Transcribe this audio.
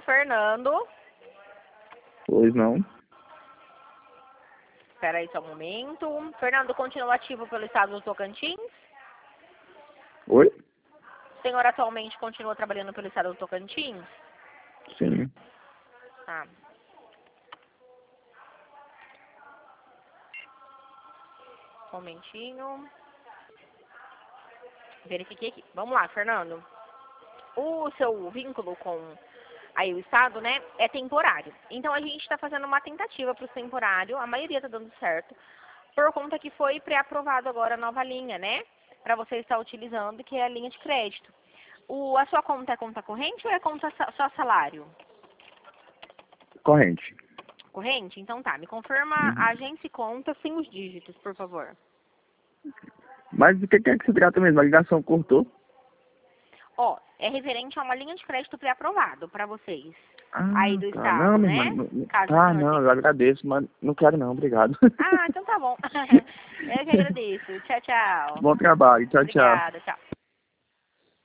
Fernando. Pois não. Espera aí só um momento. Fernando, continua ativo pelo estado do Tocantins? Oi? O senhor atualmente continua trabalhando pelo estado do Tocantins? Sim. Tá. Um momentinho. Verifiquei aqui. Vamos lá, Fernando. O seu vínculo com aí o estado, né, é temporário. Então a gente está fazendo uma tentativa para o temporário, a maioria está dando certo, por conta que foi pré-aprovado agora a nova linha, né, para você estar utilizando, que é a linha de crédito. A sua conta é conta corrente ou é conta só salário? Corrente. Corrente? Então tá, me confirma a agência e conta sem os dígitos, por favor. Mas o que é que se trata mesmo? A ligação cortou? Ó, é referente a uma linha de crédito pré-aprovado para vocês, aí Ah, do tá. Não, estado, minha né? irmã. Caso o Tá, senhor não, tenha. eu agradeço, mas não quero não, obrigado. Ah, então tá bom. Eu que agradeço. Tchau, tchau. Bom trabalho. Tchau, tchau. Obrigada, tchau.